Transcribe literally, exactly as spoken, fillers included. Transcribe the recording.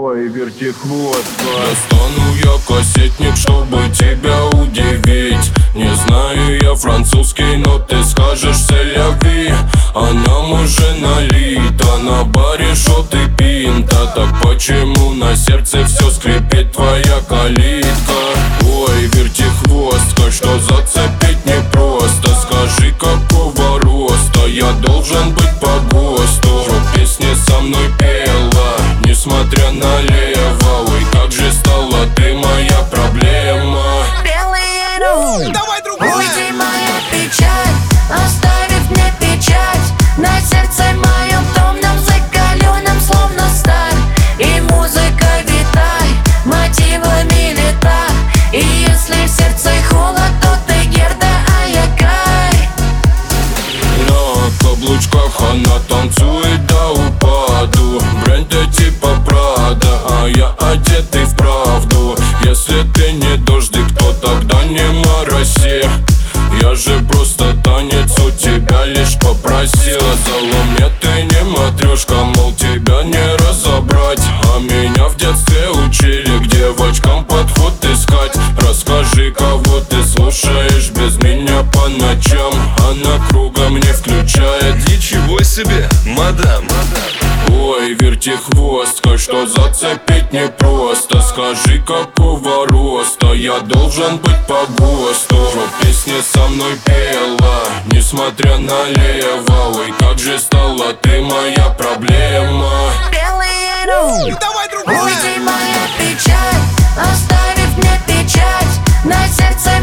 Ой, вертихвостка. Достану я кассетник, чтобы тебя удивить. Не знаю я французский, но ты скажешь «селяви». А нам уже налито, на баре шот и пинта. Так почему на сердце все скрипит твоя калитка? Ой, вертихвостка, что зацепить непросто. Скажи, какого роста я должен быть по ГОСТу? Что песни со мной пела, несмотря налево. Ой, как же стала ты моя проблема. Белые, Давай другую! уйди, моя печаль, оставив мне печать на сердце моем томном, закаленном, словно сталь. И музыка витай, мотивами лета. И если в сердце холод, то ты Герда, а я Кай. На каблучках она танцует до упаду. Бренды типа Прада, а я одетый в правду. Если ты не дождик, то тогда не мороси. Я же просто танец у тебя лишь попросила. Залом, ты не матрешка, мол, тебя не разобрать. А меня в детстве учили к девочкам подход искать. Расскажи, кого ты слушаешь без меня по ночам. Она кругом не включает. Ничего себе, мадам! Ой, вертихвостка, что зацепить непросто. Скажи, какого роста я должен быть по ГОСТу? Что песни со мной пела, несмотря налево. Ой, как же стала ты моя проблема. Белые, Давай другую! уйди, моя печаль, оставив мне печать на сердце